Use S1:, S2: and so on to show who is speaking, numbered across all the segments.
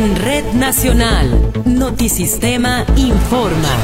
S1: En Red Nacional, Notisistema informa.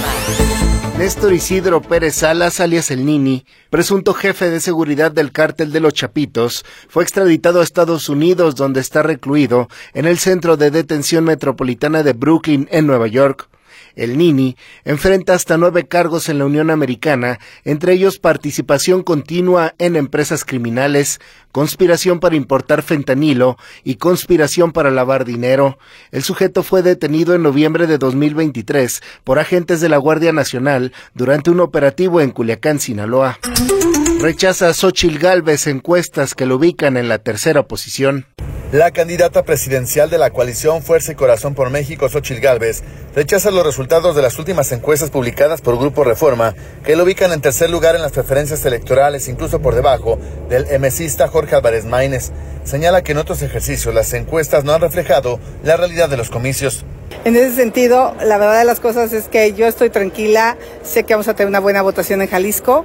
S2: Néstor Isidro Pérez Salas, alias El Nini, presunto jefe de seguridad del cártel de los Chapitos, fue extraditado a Estados Unidos, donde está recluido en el Centro de Detención Metropolitana de Brooklyn, en Nueva York. El Nini enfrenta hasta 9 cargos en la Unión Americana, entre ellos participación continua en empresas criminales, conspiración para importar fentanilo y conspiración para lavar dinero. El sujeto fue detenido en noviembre de 2023 por agentes de la Guardia Nacional durante un operativo en Culiacán, Sinaloa. Rechaza a Xóchitl Gálvez encuestas que lo ubican en la tercera posición.
S3: La candidata presidencial de la coalición Fuerza y Corazón por México, Xóchitl Gálvez, rechaza los resultados de las últimas encuestas publicadas por Grupo Reforma, que lo ubican en tercer lugar en las preferencias electorales, incluso por debajo del emesista Jorge Álvarez Maínez. Señala que en otros ejercicios las encuestas no han reflejado la realidad de los comicios.
S4: En ese sentido, la verdad de las cosas es que yo estoy tranquila, sé que vamos a tener una buena votación en Jalisco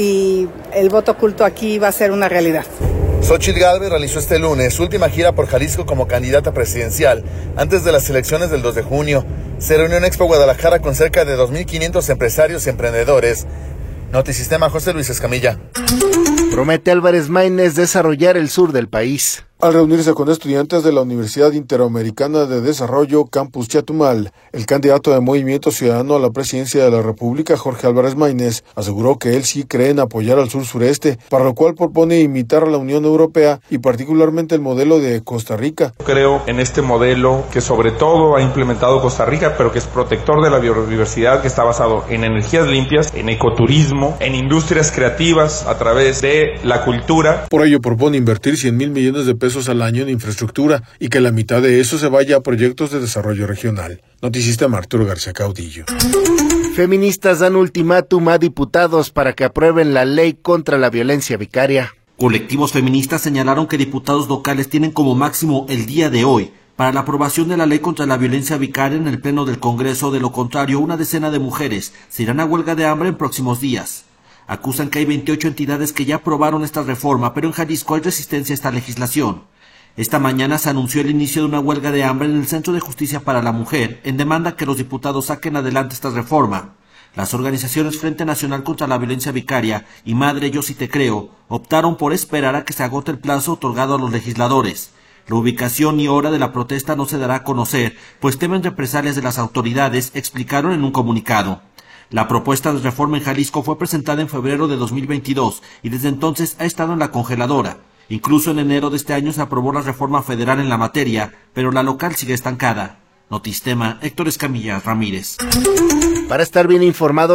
S4: y el voto oculto aquí va a ser una realidad.
S3: Xóchitl Gálvez realizó este lunes su última gira por Jalisco como candidata presidencial antes de las elecciones del 2 de junio. Se reunió en Expo Guadalajara con cerca de 2.500 empresarios y emprendedores. Notisistema, José Luis Escamilla.
S2: Promete Álvarez Maínez desarrollar el sur del país.
S5: Al reunirse con estudiantes de la Universidad Interamericana de Desarrollo, Campus Chetumal, el candidato de Movimiento Ciudadano a la presidencia de la República, Jorge Álvarez Maínez, aseguró que él sí cree en apoyar al sur-sureste, para lo cual propone imitar a la Unión Europea y particularmente el modelo de Costa Rica.
S6: Creo en este modelo que sobre todo ha implementado Costa Rica, pero que es protector de la biodiversidad, que está basado en energías limpias, en ecoturismo, en industrias creativas a través de la cultura.
S5: Por ello propone invertir 100,000 millones de pesos al año en infraestructura y que la mitad de eso se vaya a proyectos de desarrollo regional. Notisistema, Arturo García Caudillo.
S2: Feministas dan ultimátum a diputados para que aprueben la ley contra la violencia vicaria.
S7: Colectivos feministas señalaron que diputados locales tienen como máximo el día de hoy para la aprobación de la ley contra la violencia vicaria en el Pleno del Congreso. De lo contrario, una decena de mujeres se irán a huelga de hambre en próximos días. Acusan que hay 28 entidades que ya aprobaron esta reforma, pero en Jalisco hay resistencia a esta legislación. Esta mañana se anunció el inicio de una huelga de hambre en el Centro de Justicia para la Mujer, en demanda que los diputados saquen adelante esta reforma. Las organizaciones Frente Nacional contra la Violencia Vicaria y Madre Yo Sí Te Creo optaron por esperar a que se agote el plazo otorgado a los legisladores. La ubicación y hora de la protesta no se dará a conocer, pues temen represalias de las autoridades, explicaron en un comunicado. La propuesta de reforma en Jalisco fue presentada en febrero de 2022 y desde entonces ha estado en la congeladora. Incluso en enero de este año se aprobó la reforma federal en la materia, pero la local sigue estancada. Notisistema, Héctor Escamilla Ramírez.
S2: Para estar bien informado,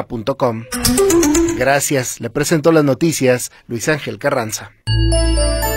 S2: notisistema.com. Gracias, le presento las noticias, Luis Ángel Carranza.